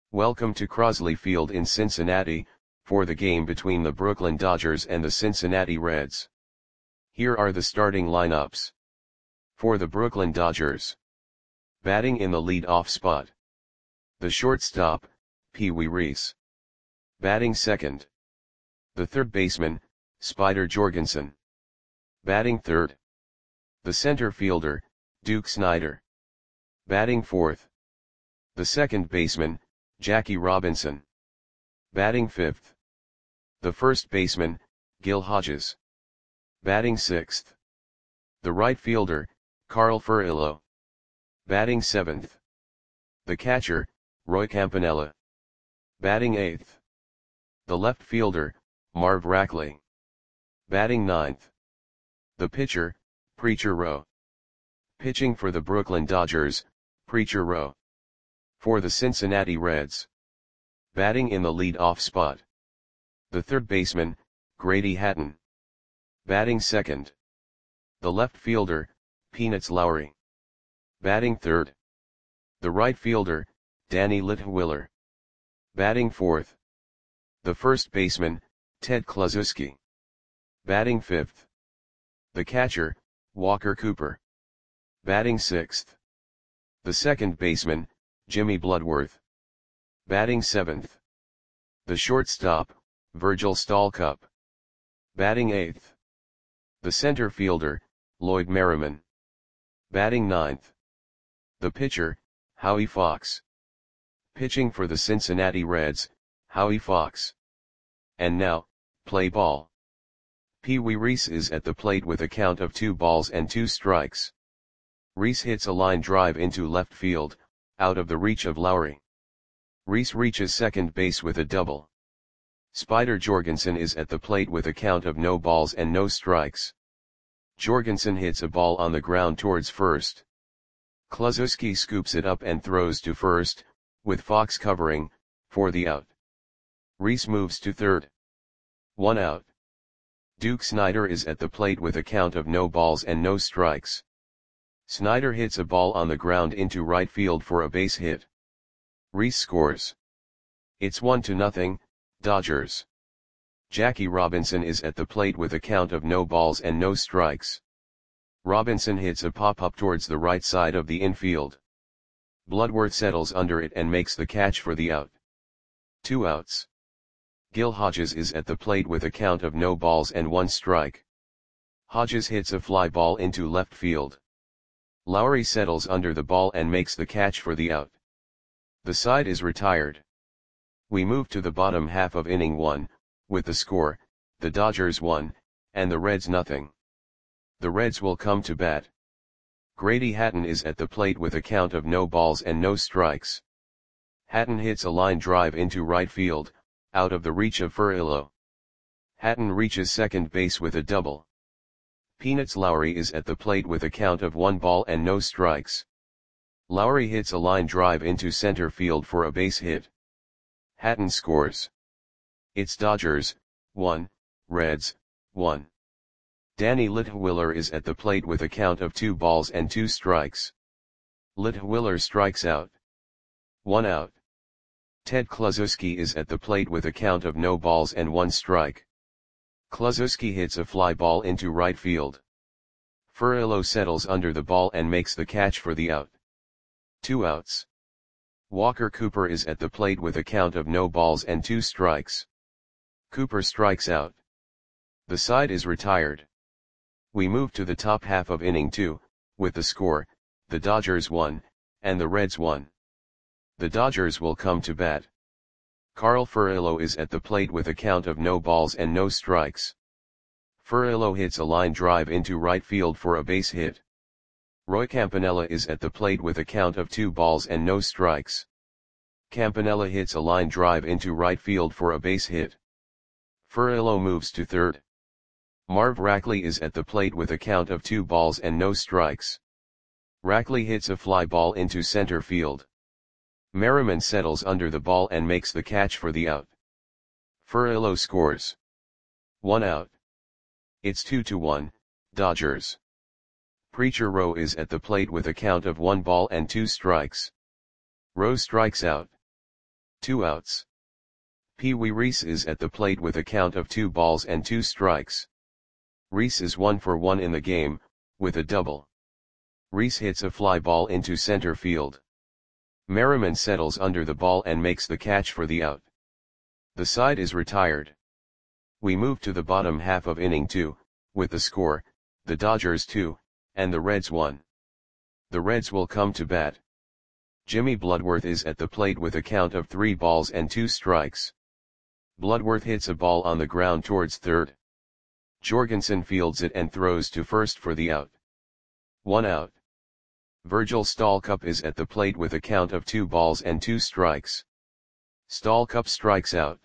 Welcome to Crosley Field in Cincinnati, for the game between the Brooklyn Dodgers and the Cincinnati Reds. Here are the starting lineups. For the Brooklyn Dodgers. Batting in the lead-off spot. The shortstop, Pee Wee Reese. Batting second. The third baseman, Spider Jorgensen. Batting third. The center fielder, Duke Snider. Batting fourth. The second baseman, Jackie Robinson. Batting fifth. The first baseman, Gil Hodges. Batting sixth. The right fielder, Carl Furillo. Batting seventh. The catcher, Roy Campanella. Batting eighth. The left fielder, Marv Rackley. Batting ninth. The pitcher, Preacher Rowe. Pitching for the Brooklyn Dodgers, Preacher Rowe. For the Cincinnati Reds. Batting in the lead-off spot. The third baseman, Grady Hatton. Batting second. The left fielder, Peanuts Lowry. Batting third. The right fielder, Danny Litwiller. Batting fourth. The first baseman, Ted Kluszewski. Batting fifth. The catcher, Walker Cooper. Batting sixth. The second baseman, Jimmy Bloodworth. Batting seventh. The shortstop, Virgil Stalcup. Batting eighth. The center fielder, Lloyd Merriman. Batting ninth. The pitcher, Howie Fox. Pitching for the Cincinnati Reds, Howie Fox. And now, play ball. Pee Wee Reese is at the plate with a count of 2 balls and 2 strikes. Reese hits a line drive into left field, out of the reach of Lowry. Reese reaches second base with a double. Spider Jorgensen is at the plate with a count of no balls and no strikes. Jorgensen hits a ball on the ground towards first. Kluszewski scoops it up and throws to first, with Fox covering, for the out. Reese moves to third. 1 out. Duke Snider is at the plate with a count of no balls and no strikes. Snider hits a ball on the ground into right field for a base hit. Reese scores. It's 1-0, Dodgers. Jackie Robinson is at the plate with a count of no balls and no strikes. Robinson hits a pop-up towards the right side of the infield. Bloodworth settles under it and makes the catch for the out. 2 outs. Gil Hodges is at the plate with a count of no balls and 1 strike. Hodges hits a fly ball into left field. Lowry settles under the ball and makes the catch for the out. The side is retired. We move to the bottom half of inning 1, with the score, the Dodgers 1, and the Reds 0. The Reds will come to bat. Grady Hatton is at the plate with a count of no balls and no strikes. Hatton hits a line drive into right field, out of the reach of Furillo. Hatton reaches second base with a double. Peanuts Lowry is at the plate with a count of 1 ball and no strikes. Lowry hits a line drive into center field for a base hit. Hatton scores. It's Dodgers, 1, Reds, 1. Danny Litwiller is at the plate with a count of 2 balls and 2 strikes. Litwiller strikes out. 1 out. Ted Kluszewski is at the plate with a count of no balls and 1 strike. Kluszewski hits a fly ball into right field. Furillo settles under the ball and makes the catch for the out. 2 outs. Walker Cooper is at the plate with a count of no balls and 2 strikes. Cooper strikes out. The side is retired. We move to the top half of inning 2, with the score, the Dodgers 1, and the Reds 1. The Dodgers will come to bat. Carl Furillo is at the plate with a count of no balls and no strikes. Furillo hits a line drive into right field for a base hit. Roy Campanella is at the plate with a count of 2 balls and no strikes. Campanella hits a line drive into right field for a base hit. Furillo moves to third. Marv Rackley is at the plate with a count of 2 balls and no strikes. Rackley hits a fly ball into center field. Merriman settles under the ball and makes the catch for the out. Furillo scores. 1 out. It's 2-1, Dodgers. Preacher Rowe is at the plate with a count of 1 ball and 2 strikes. Rowe strikes out. 2 outs. Pee Wee Reese is at the plate with a count of 2 balls and 2 strikes. Reese is 1 for 1 in the game, with a double. Reese hits a fly ball into center field. Merriman settles under the ball and makes the catch for the out. The side is retired. We move to the bottom half of inning 2, with the score, the Dodgers 2, and the Reds 1. The Reds will come to bat. Jimmy Bloodworth is at the plate with a count of 3 balls and 2 strikes. Bloodworth hits a ball on the ground towards third. Jorgensen fields it and throws to first for the out. 1 out. Virgil Stallcup is at the plate with a count of 2 balls and 2 strikes. Stallcup strikes out.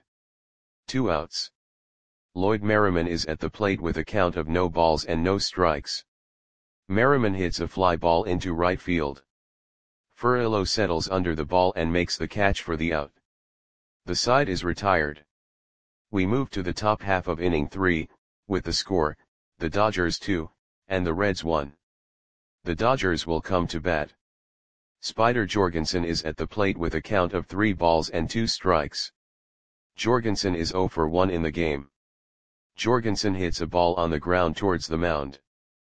2 outs. Lloyd Merriman is at the plate with a count of no balls and no strikes. Merriman hits a fly ball into right field. Furillo settles under the ball and makes the catch for the out. The side is retired. We move to the top half of inning 3, with the score, the Dodgers 2, and the Reds 1. The Dodgers will come to bat. Spider Jorgensen is at the plate with a count of 3 balls and 2 strikes. Jorgensen is 0 for 1 in the game. Jorgensen hits a ball on the ground towards the mound.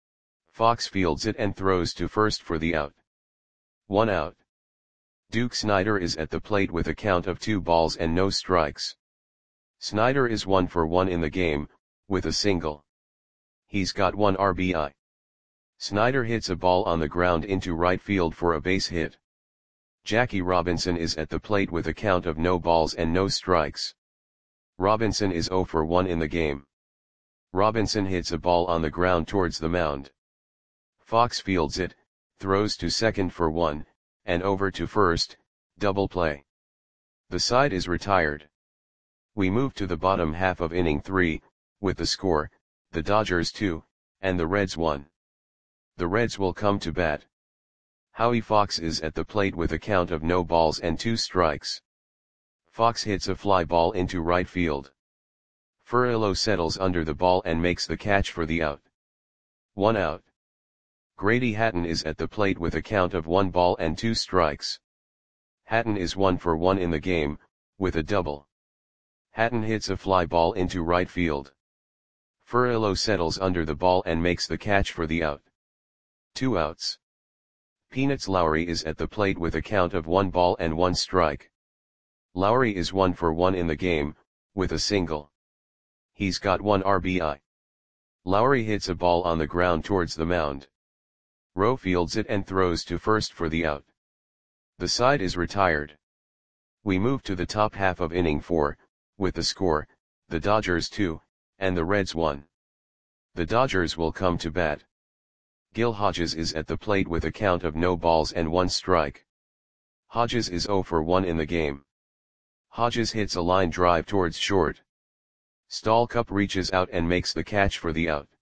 Fox fields it and throws to first for the out. 1 out. Duke Snider is at the plate with a count of 2 balls and no strikes. Snider is 1 for 1 in the game, with a single. He's got 1 RBI. Snider hits a ball on the ground into right field for a base hit. Jackie Robinson is at the plate with a count of no balls and no strikes. Robinson is 0 for 1 in the game. Robinson hits a ball on the ground towards the mound. Fox fields it, throws to second for 1, and over to first, double play. The side is retired. We move to the bottom half of inning 3, with the score, the Dodgers 2, and the Reds 1. The Reds will come to bat. Howie Fox is at the plate with a count of no balls and 2 strikes. Fox hits a fly ball into right field. Furillo settles under the ball and makes the catch for the out. 1 out. Grady Hatton is at the plate with a count of 1 ball and 2 strikes. Hatton is 1 for 1 in the game, with a double. Hatton hits a fly ball into right field. Furillo settles under the ball and makes the catch for the out. 2 outs. Peanuts Lowry is at the plate with a count of 1 ball and 1 strike. Lowry is 1 for 1 in the game, with a single. He's got 1 RBI. Lowry hits a ball on the ground towards the mound. Rowe fields it and throws to first for the out. The side is retired. We move to the top half of inning 4, with the score, the Dodgers 2, and the Reds 1. The Dodgers will come to bat. Gil Hodges is at the plate with a count of no balls and 1 strike. Hodges is 0 for 1 in the game. Hodges hits a line drive towards short. Stallcup reaches out and makes the catch for the out.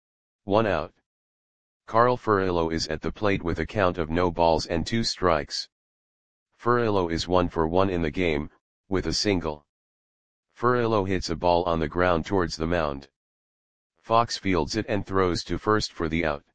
1 out. Carl Furillo is at the plate with a count of no balls and 2 strikes. Furillo is 1 for 1 in the game, with a single. Furillo hits a ball on the ground towards the mound. Fox fields it and throws to first for the out.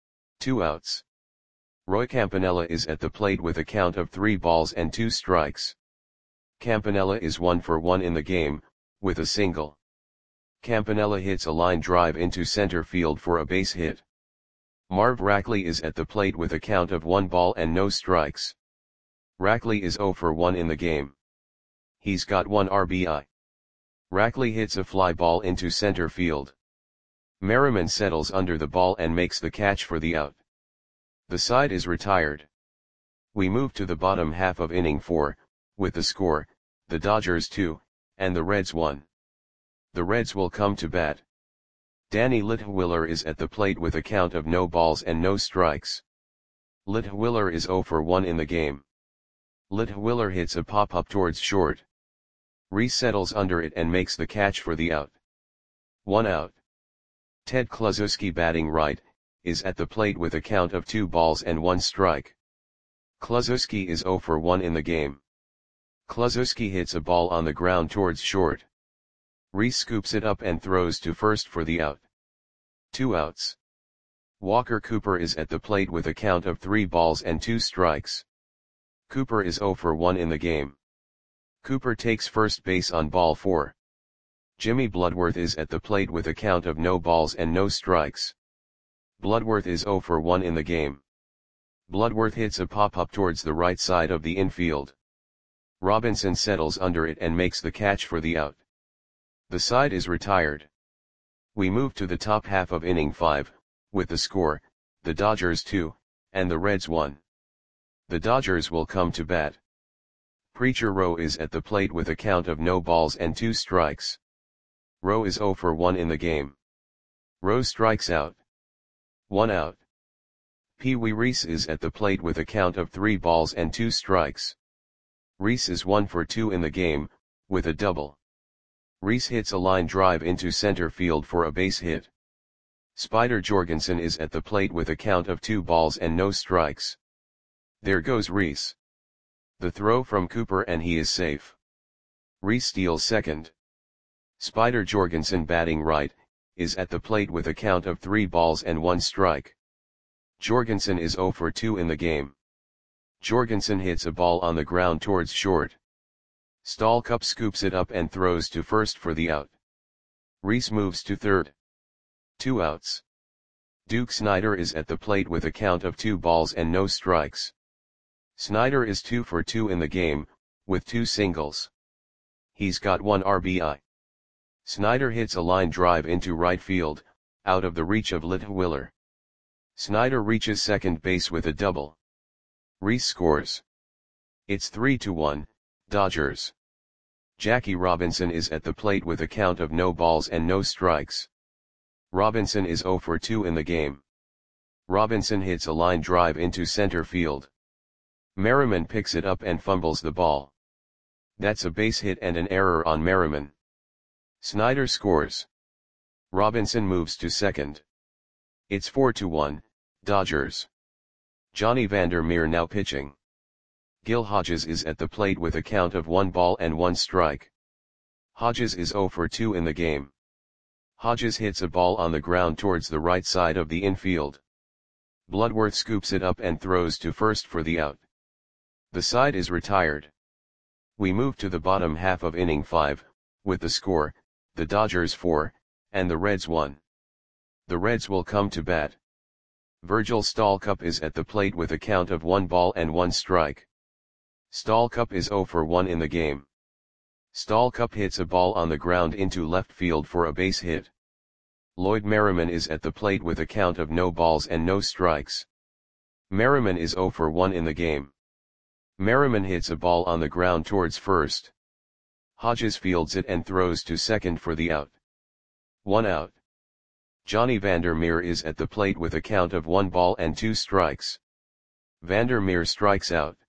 2 outs. Roy Campanella is at the plate with a count of 3 balls and 2 strikes. Campanella is 1 for 1 in the game, with a single. Campanella hits a line drive into center field for a base hit. Marv Rackley is at the plate with a count of 1 ball and no strikes. Rackley is 0 for 1 in the game. He's got 1 RBI. Rackley hits a fly ball into center field. Merriman settles under the ball and makes the catch for the out. The side is retired. We move to the bottom half of inning 4, with the score, the Dodgers 2, and the Reds 1. The Reds will come to bat. Danny Litwiller is at the plate with a count of no balls and no strikes. Litwiller is 0 for 1 in the game. Litwiller hits a pop-up towards short. Reese settles under it and makes the catch for the out. 1 out. Ted Kluszewski, batting right, is at the plate with a count of 2 balls and 1 strike. Kluszewski is 0 for 1 in the game. Kluszewski hits a ball on the ground towards short. Reese scoops it up and throws to first for the out. 2 outs. Walker Cooper is at the plate with a count of 3 balls and 2 strikes. Cooper is 0 for 1 in the game. Cooper takes first base on ball 4. Jimmy Bloodworth is at the plate with a count of no balls and no strikes. Bloodworth is 0 for 1 in the game. Bloodworth hits a pop-up towards the right side of the infield. Robinson settles under it and makes the catch for the out. The side is retired. We move to the top half of inning 5, with the score, the Dodgers 2, and the Reds 1. The Dodgers will come to bat. Preacher Rowe is at the plate with a count of no balls and 2 strikes. Rowe is 0 for 1 in the game. Rowe strikes out. 1 out. Pee Wee Reese is at the plate with a count of 3 balls and 2 strikes. Reese is 1 for 2 in the game, with a double. Reese hits a line drive into center field for a base hit. Spider Jorgensen is at the plate with a count of 2 balls and no strikes. There goes Reese. The throw from Cooper and he is safe. Reese steals second. Spider Jorgensen, batting right, is at the plate with a count of 3 balls and 1 strike. Jorgensen is 0 for 2 in the game. Jorgensen hits a ball on the ground towards short. Stallcup scoops it up and throws to first for the out. Reese moves to third. 2 outs. Duke Snider is at the plate with a count of 2 balls and no strikes. Snider is 2 for 2 in the game, with 2 singles. He's got 1 RBI. Snider hits a line drive into right field, out of the reach of Litwiler. Snider reaches second base with a double. Reese scores. It's 3-1, Dodgers. Jackie Robinson is at the plate with a count of no balls and no strikes. Robinson is 0 for 2 in the game. Robinson hits a line drive into center field. Merriman picks it up and fumbles the ball. That's a base hit and an error on Merriman. Snider scores. Robinson moves to second. It's 4-1, Dodgers. Johnny Vandermeer now pitching. Gil Hodges is at the plate with a count of 1 ball and 1 strike. Hodges is 0 for 2 in the game. Hodges hits a ball on the ground towards the right side of the infield. Bloodworth scoops it up and throws to first for the out. The side is retired. We move to the bottom half of inning 5, with the score, the Dodgers 4, and the Reds 1. The Reds will come to bat. Virgil Stallcup is at the plate with a count of 1 ball and 1 strike. Stallcup is 0 for 1 in the game. Stallcup hits a ball on the ground into left field for a base hit. Lloyd Merriman is at the plate with a count of no balls and no strikes. Merriman is 0 for 1 in the game. Merriman hits a ball on the ground towards first. Hodges fields it and throws to second for the out. 1 out. Johnny Vandermeer is at the plate with a count of 1 ball and 2 strikes. Vandermeer strikes out.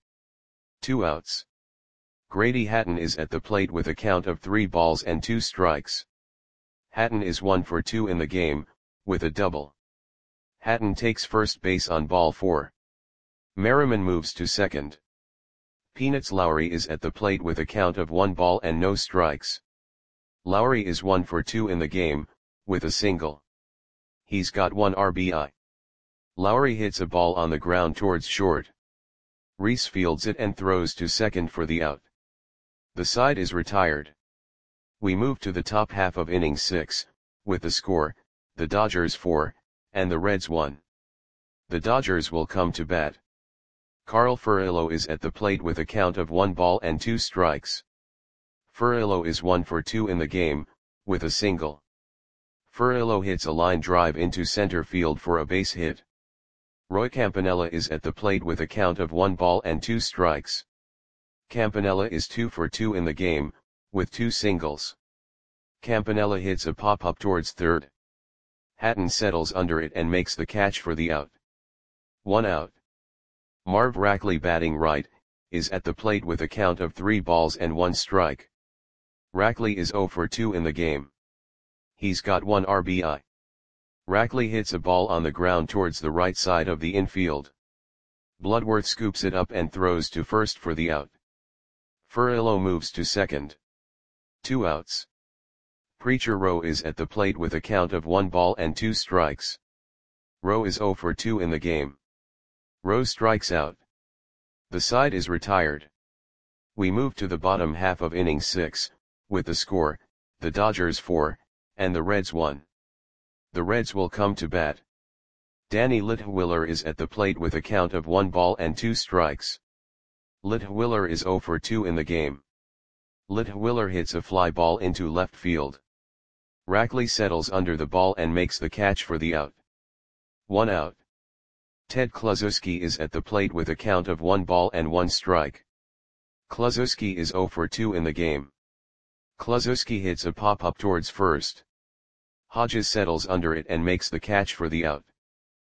2 outs. Grady Hatton is at the plate with a count of 3 balls and 2 strikes. Hatton is 1 for 2 in the game, with a double. Hatton takes first base on ball 4. Merriman moves to second. Peanuts Lowry is at the plate with a count of 1 ball and no strikes. Lowry is 1 for 2 in the game, with a single. He's got 1 RBI. Lowry hits a ball on the ground towards short. Reese fields it and throws to second for the out. The side is retired. We move to the top half of inning 6, with the score, the Dodgers 4, and the Reds 1. The Dodgers will come to bat. Carl Furillo is at the plate with a count of 1 ball and 2 strikes. Furillo is 1 for 2 in the game, with a single. Furillo hits a line drive into center field for a base hit. Roy Campanella is at the plate with a count of 1 ball and 2 strikes. Campanella is 2 for 2 in the game, with 2 singles. Campanella hits a pop-up towards third. Hatton settles under it and makes the catch for the out. 1 out. Marv Rackley, batting right, is at the plate with a count of 3 balls and 1 strike. Rackley is 0 for 2 in the game. He's got 1 RBI. Rackley hits a ball on the ground towards the right side of the infield. Bloodworth scoops it up and throws to first for the out. Furillo moves to second. 2 outs. Preacher Rowe is at the plate with a count of 1 ball and 2 strikes. Rowe is 0 for 2 in the game. Rowe strikes out. The side is retired. We move to the bottom half of inning 6, with the score, the Dodgers 4, and the Reds 1. The Reds will come to bat. Danny Litwiller is at the plate with a count of 1 ball and 2 strikes. Litwiller is 0 for 2 in the game. Litwiller hits a fly ball into left field. Rackley settles under the ball and makes the catch for the out. 1 out. Ted Kluszewski is at the plate with a count of 1 ball and 1 strike. Kluszewski is 0 for 2 in the game. Kluszewski hits a pop-up towards first. Hodges settles under it and makes the catch for the out.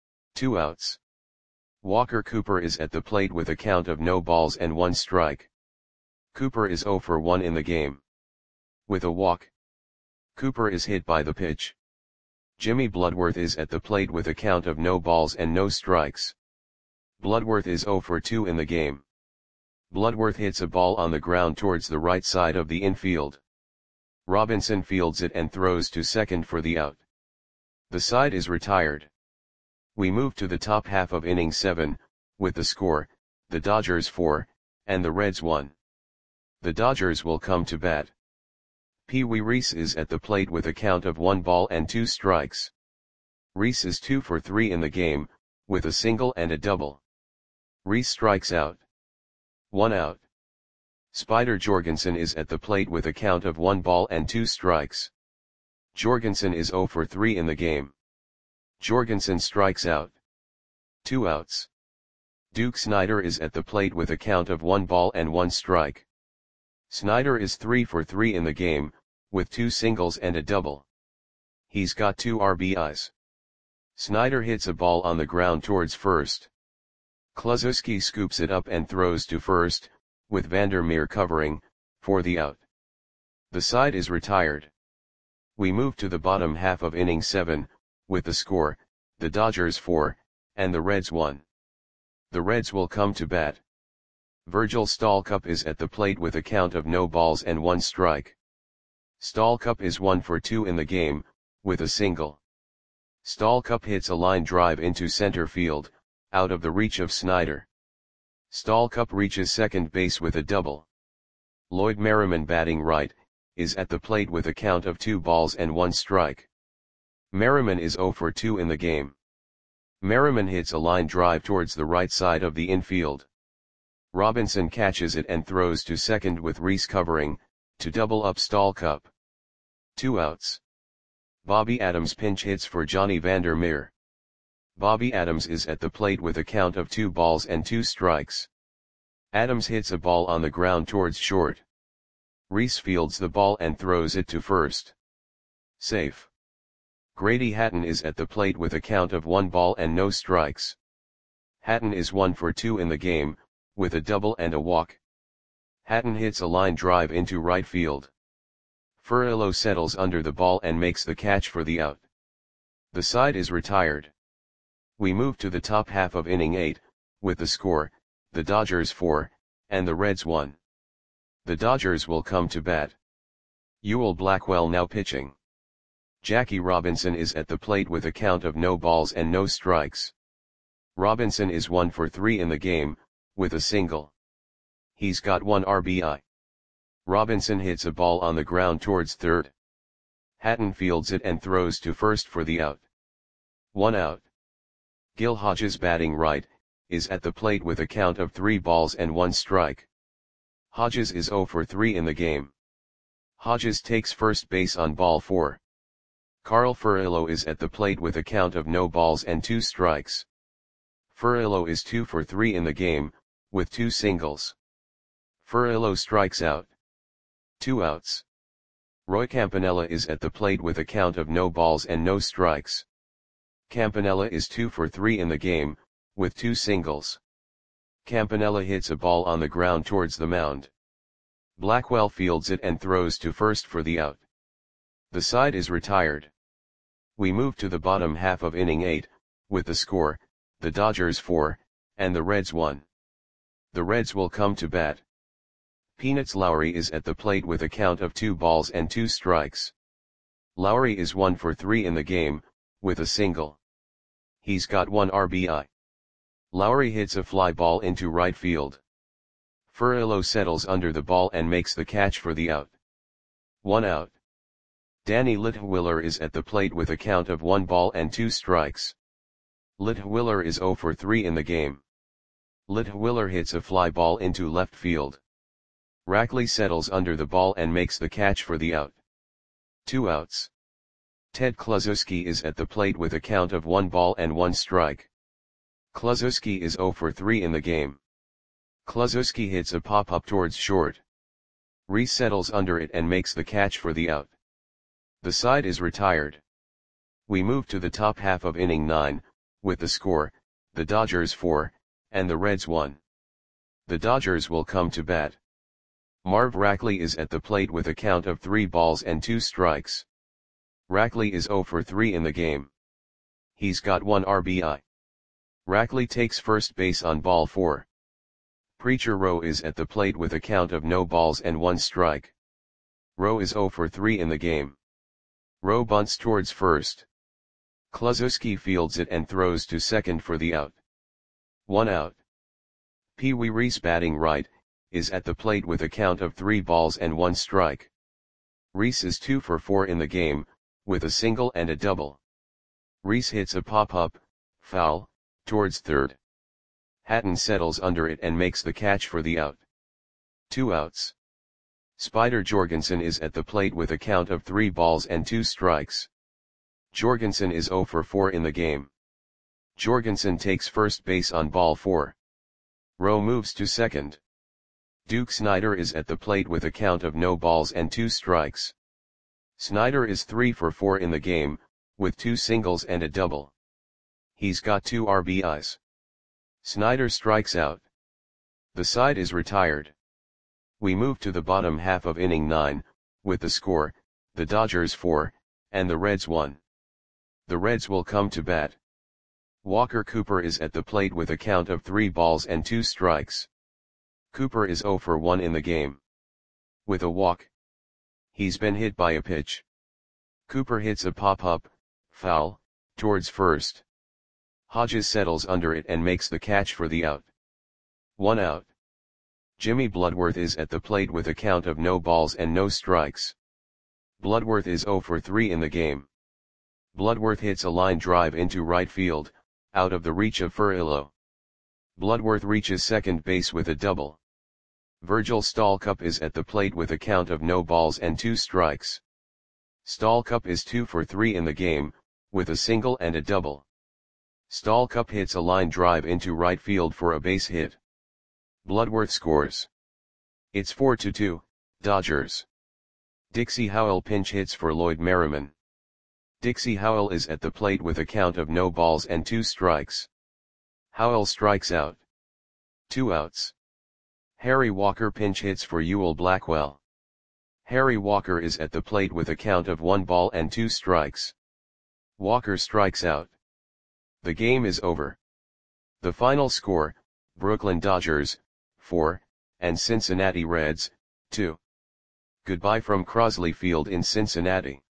2 outs. Walker Cooper is at the plate with a count of no balls and 1 strike. Cooper is 0 for 1 in the game. With a walk, Cooper is hit by the pitch. Jimmy Bloodworth is at the plate with a count of no balls and no strikes. Bloodworth is 0 for 2 in the game. Bloodworth hits a ball on the ground towards the right side of the infield. Robinson fields it and throws to second for the out. The side is retired. We move to the top half of inning 7, with the score, the Dodgers 4, and the Reds 1. The Dodgers will come to bat. Pee Wee Reese is at the plate with a count of 1 ball and 2 strikes. Reese is 2 for 3 in the game, with a single and a double. Reese strikes out. 1 out. Spider Jorgensen is at the plate with a count of 1 ball and 2 strikes. Jorgensen is 0 for 3 in the game. Jorgensen strikes out. 2 outs. Duke Snider is at the plate with a count of 1 ball and 1 strike. Snider is 3 for 3 in the game, with 2 singles and a double. He's got 2 RBIs. Snider hits a ball on the ground towards first. Kluszewski scoops it up and throws to first, with Vandermeer covering, for the out. The side is retired. We move to the bottom half of inning 7, with the score, the Dodgers 4, and the Reds 1. The Reds will come to bat. Virgil Stalcup is at the plate with a count of no balls and 1 strike. Stalcup is 1 for 2 in the game, with a single. Stalcup hits a line drive into center field, out of the reach of Snider. Stalcup reaches second base with a double. Lloyd Merriman, batting right, is at the plate with a count of 2 balls and 1 strike. Merriman is 0 for 2 in the game. Merriman hits a line drive towards the right side of the infield. Robinson catches it and throws to second with Reese covering, to double up Stalcup. 2 outs. Bobby Adams pinch hits for Johnny Vandermeer. Bobby Adams is at the plate with a count of 2 balls and 2 strikes. Adams hits a ball on the ground towards short. Reese fields the ball and throws it to first. Safe. Grady Hatton is at the plate with a count of 1 ball and no strikes. Hatton is 1 for 2 in the game, with a double and a walk. Hatton hits a line drive into right field. Furillo settles under the ball and makes the catch for the out. The side is retired. We move to the top half of inning 8, with the score, the Dodgers 4, and the Reds 1. The Dodgers will come to bat. Ewell Blackwell now pitching. Jackie Robinson is at the plate with a count of no balls and no strikes. Robinson is 1 for 3 in the game, with a single. He's got 1 RBI. Robinson hits a ball on the ground towards third. Hatton fields it and throws to first for the out. 1 out. Gil Hodges, batting right, is at the plate with a count of 3 balls and 1 strike. Hodges is 0 for 3 in the game. Hodges takes first base on ball 4. Carl Furillo is at the plate with a count of no balls and 2 strikes. Furillo is 2 for 3 in the game, with 2 singles. Furillo strikes out. 2 outs. Roy Campanella is at the plate with a count of no balls and no strikes. Campanella is 2 for 3 in the game, with 2 singles. Campanella hits a ball on the ground towards the mound. Blackwell fields it and throws to first for the out. The side is retired. We move to the bottom half of inning 8, with the score, the Dodgers 4, and the Reds 1. The Reds will come to bat. Peanuts Lowry is at the plate with a count of 2 balls and 2 strikes. Lowry is 1 for 3 in the game, with a single. He's got 1 RBI. Lowry hits a fly ball into right field. Furillo settles under the ball and makes the catch for the out. 1 out. Danny Litwiller is at the plate with a count of 1 ball and 2 strikes. Litwiller is 0 for 3 in the game. Litwiller hits a fly ball into left field. Rackley settles under the ball and makes the catch for the out. 2 outs. Ted Kluszewski is at the plate with a count of 1 ball and 1 strike. Kluszewski is 0 for 3 in the game. Kluszewski hits a pop-up towards short. Reese settles under it and makes the catch for the out. The side is retired. We move to the top half of inning 9, with the score, the Dodgers 4, and the Reds 1. The Dodgers will come to bat. Marv Rackley is at the plate with a count of 3 balls and 2 strikes. Rackley is 0 for 3 in the game. He's got 1 RBI. Rackley takes first base on ball 4. Preacher Rowe is at the plate with a count of no balls and 1 strike. Rowe is 0 for 3 in the game. Rowe bunts towards first. Kluszewski fields it and throws to second for the out. 1 out. Pee Wee Reese, batting right, is at the plate with a count of 3 balls and 1 strike. Reese is 2 for 4 in the game, with a single and a double. Reese hits a pop-up, foul, towards third. Hatton settles under it and makes the catch for the out. 2 outs. Spider Jorgensen is at the plate with a count of 3 balls and 2 strikes. Jorgensen is 0 for 4 in the game. Jorgensen takes first base on ball 4. Rowe moves to second. Duke Snider is at the plate with a count of no balls and 2 strikes. Snider is 3 for 4 in the game, with 2 singles and a double. He's got 2 RBIs. Snider strikes out. The side is retired. We move to the bottom half of inning 9, with the score, the Dodgers 4, and the Reds 1. The Reds will come to bat. Walker Cooper is at the plate with a count of 3 balls and 2 strikes. Cooper is 0 for 1 in the game. With a walk. He's been hit by a pitch. Cooper hits a pop-up, foul, towards first. Hodges settles under it and makes the catch for the out. 1 out. Jimmy Bloodworth is at the plate with a count of no balls and no strikes. Bloodworth is 0 for 3 in the game. Bloodworth hits a line drive into right field, out of the reach of Furillo. Bloodworth reaches second base with a double. Virgil Stallcup is at the plate with a count of no balls and 2 strikes. Stallcup is 2 for 3 in the game, with a single and a double. Stallcup hits a line drive into right field for a base hit. Bloodworth scores. It's 4-2, Dodgers. Dixie Howell pinch hits for Lloyd Merriman. Dixie Howell is at the plate with a count of no balls and 2 strikes. Howell strikes out. 2 outs. Harry Walker pinch hits for Ewell Blackwell. Harry Walker is at the plate with a count of 1 ball and 2 strikes. Walker strikes out. The game is over. The final score, Brooklyn Dodgers, 4, and Cincinnati Reds, 2. Goodbye from Crosley Field in Cincinnati.